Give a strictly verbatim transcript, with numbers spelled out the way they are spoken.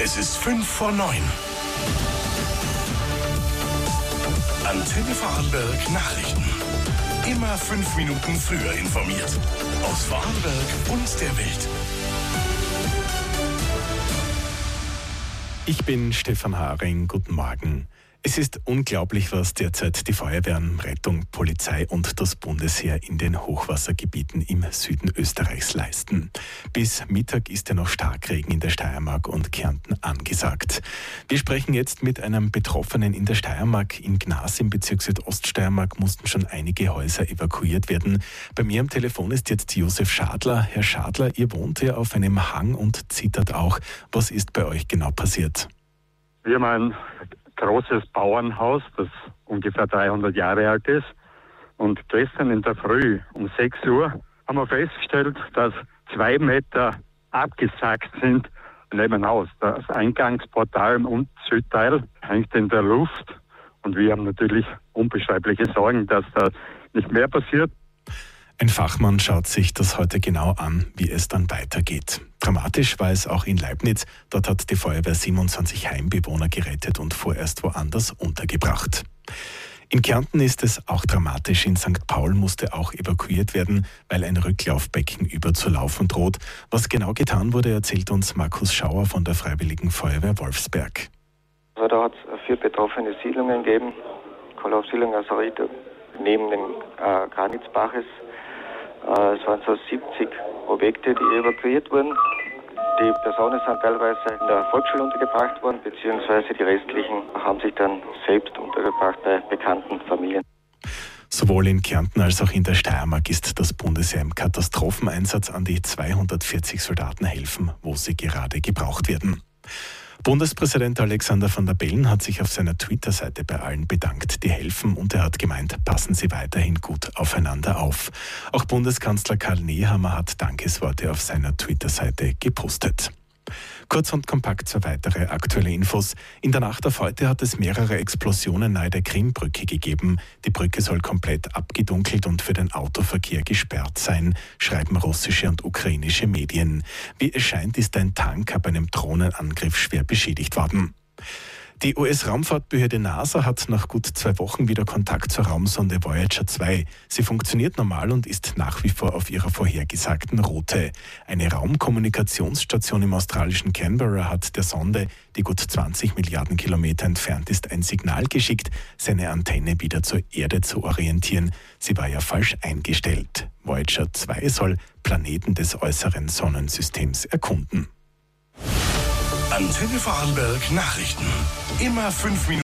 Es ist fünf vor neun. Antenne Vorarlberg Nachrichten. Immer fünf Minuten früher informiert. Aus Vorarlberg und der Welt. Ich bin Stefan Haring. Guten Morgen. Es ist unglaublich, was derzeit die Feuerwehren, Rettung, Polizei und das Bundesheer in den Hochwassergebieten im Süden Österreichs leisten. Bis Mittag ist ja noch Starkregen in der Steiermark und Kärnten angesagt. Wir sprechen jetzt mit einem Betroffenen in der Steiermark. In Gnas im Bezirk Südoststeiermark mussten schon einige Häuser evakuiert werden. Bei mir am Telefon ist jetzt Josef Schadler. Herr Schadler, ihr wohnt ja auf einem Hang und zittert auch. Was ist bei euch genau passiert? Wir haben ein großes Bauernhaus, das ungefähr dreihundert Jahre alt ist. Und gestern in der Früh um sechs Uhr haben wir festgestellt, dass zwei Meter abgesackt sind neben dem Haus. Das Eingangsportal und Südteil hängt in der Luft. Und wir haben natürlich unbeschreibliche Sorgen, dass da nicht mehr passiert. Ein Fachmann schaut sich das heute genau an, wie es dann weitergeht. Dramatisch war es auch in Leibniz. Dort hat die Feuerwehr siebenundzwanzig Heimbewohner gerettet und vorerst woanders untergebracht. In Kärnten ist es auch dramatisch. In Sankt Paul musste auch evakuiert werden, weil ein Rücklaufbecken überzulaufen droht. Was genau getan wurde, erzählt uns Markus Schauer von der Freiwilligen Feuerwehr Wolfsberg. Also da hat es vier betroffene Siedlungen gegeben. Kollaufsiedlung Asarita neben dem äh, Granitzbaches. Äh, es waren so siebzig Objekte, die evakuiert wurden. Die Personen sind teilweise in der Volksschule untergebracht worden, beziehungsweise die restlichen haben sich dann selbst untergebracht bei bekannten Familien. Sowohl in Kärnten als auch in der Steiermark ist das Bundesheer im Katastropheneinsatz. An die zweihundertvierzig Soldaten helfen, wo sie gerade gebraucht werden. Bundespräsident Alexander Van der Bellen hat sich auf seiner Twitter-Seite bei allen bedankt, die helfen, und er hat gemeint, passen Sie weiterhin gut aufeinander auf. Auch Bundeskanzler Karl Nehammer hat Dankesworte auf seiner Twitter-Seite gepostet. Kurz und kompakt zwei weitere aktuelle Infos. In der Nacht auf heute hat es mehrere Explosionen nahe der Krimbrücke gegeben. Die Brücke soll komplett abgedunkelt und für den Autoverkehr gesperrt sein, schreiben russische und ukrainische Medien. Wie es scheint, ist ein Tanker bei einem Drohnenangriff schwer beschädigt worden. Die U S-Raumfahrtbehörde NASA hat nach gut zwei Wochen wieder Kontakt zur Raumsonde Voyager zwei. Sie funktioniert normal und ist nach wie vor auf ihrer vorhergesagten Route. Eine Raumkommunikationsstation im australischen Canberra hat der Sonde, die gut zwanzig Milliarden Kilometer entfernt ist, ein Signal geschickt, seine Antenne wieder zur Erde zu orientieren. Sie war ja falsch eingestellt. Voyager zwei soll Planeten des äußeren Sonnensystems erkunden. Antenne Vorarlberg Nachrichten. Immer fünf Minuten.